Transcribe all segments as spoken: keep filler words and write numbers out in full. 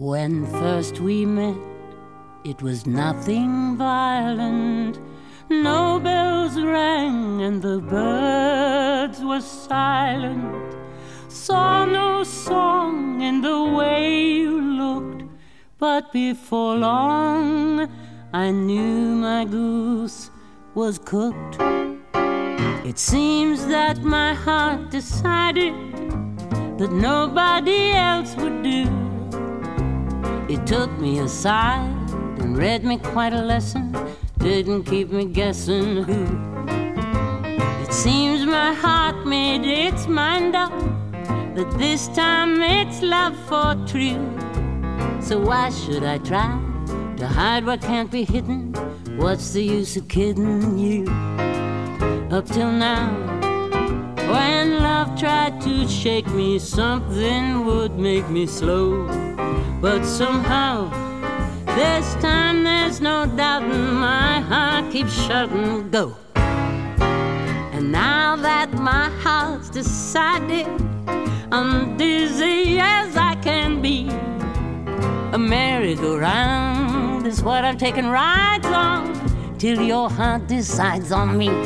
When first we met, it was nothing violent. No bells rang and the birds were silent. Saw no song in the way you looked, but before long I knew my goose was cooked. It seems that my heart decided that nobody else would do. It took me aside and read me quite a lesson, didn't keep me guessing who. It seems my heart made its mind up that this time it's love for true. So why should I try to hide what can't be hidden? What's the use of kidding you? Up till now, when love tried to shake me, something would make me slow. But somehow, this time there's no doubting, my heart keeps shouting, go. And now that my heart's decided, I'm dizzy as I can be. A merry-go-round is what I've taken rides on, till your heart decides on me.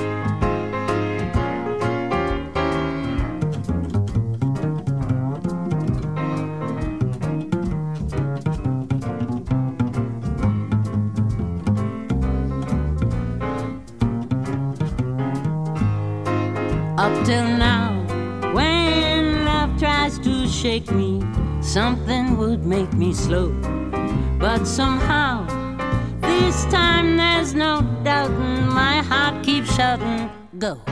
Up till now, when love tries to shake me, something would make me slow. But somehow, this time there's no doubting, my heart keeps shouting, go.